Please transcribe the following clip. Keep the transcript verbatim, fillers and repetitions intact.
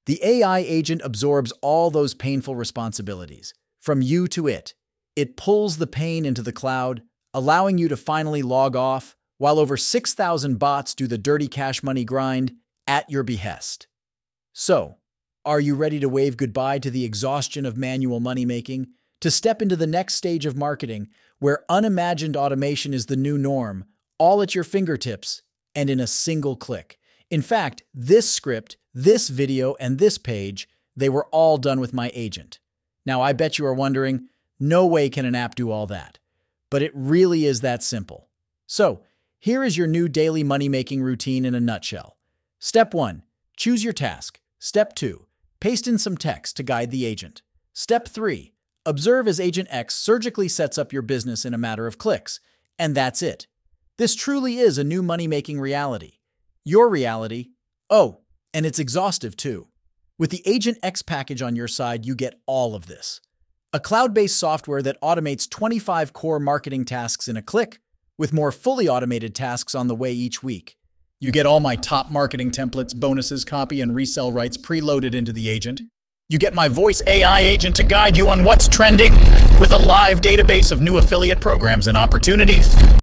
The A I agent absorbs all those painful responsibilities, from you to it. It pulls the pain into the cloud, allowing you to finally log off, while over six thousand bots do the dirty cash money grind at your behest. So, are you ready to wave goodbye to the exhaustion of manual money-making, to step into the next stage of marketing, where unimagined automation is the new norm, all at your fingertips and in a single click? In fact, this script, this video, and this page, they were all done with my agent. Now, I bet you are wondering, no way can an app do all that. But it really is that simple. So, here is your new daily money-making routine in a nutshell. Step one, choose your task. Step two, paste in some text to guide the agent. Step three, observe as Agent X surgically sets up your business in a matter of clicks. And that's it. This truly is a new money-making reality. Your reality. Oh, and it's exhaustive too. With the Agent X package on your side, you get all of this. A cloud-based software that automates twenty-five core marketing tasks in a click, with more fully automated tasks on the way each week. You get all my top marketing templates, bonuses, copy, and resell rights preloaded into the agent. You get my voice A I agent to guide you on what's trending, with a live database of new affiliate programs and opportunities.